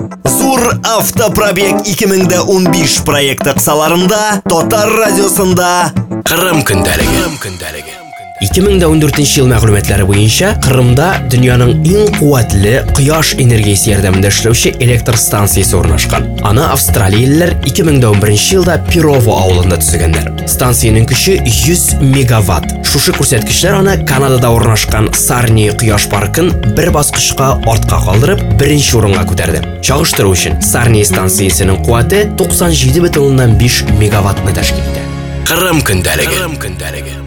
Зур автопробег 2015 проекты кысаларында Тотар радиосында Кырым күндәлеге. 2014 ел мәгълүматлары буенча Кырымда дөньяның иң куәтле кояш энергиясе ярдәмендә эшләүче электр станциясе урнашкан. Аны австралиялеләр 2011 елда Пирово авылында төзегәннәр. Станциянең көче 100 мегаватт. Шушы күрсәткечләр аны Канадада урнашкан Сарни кояш паркын бер баскычка артка калдырып, беренче урынга күтәрде. Чагыштыру өчен Сарни станциясенең куәте 97,5 мегаваттны тәшкил итә. Кырым көндәлеге.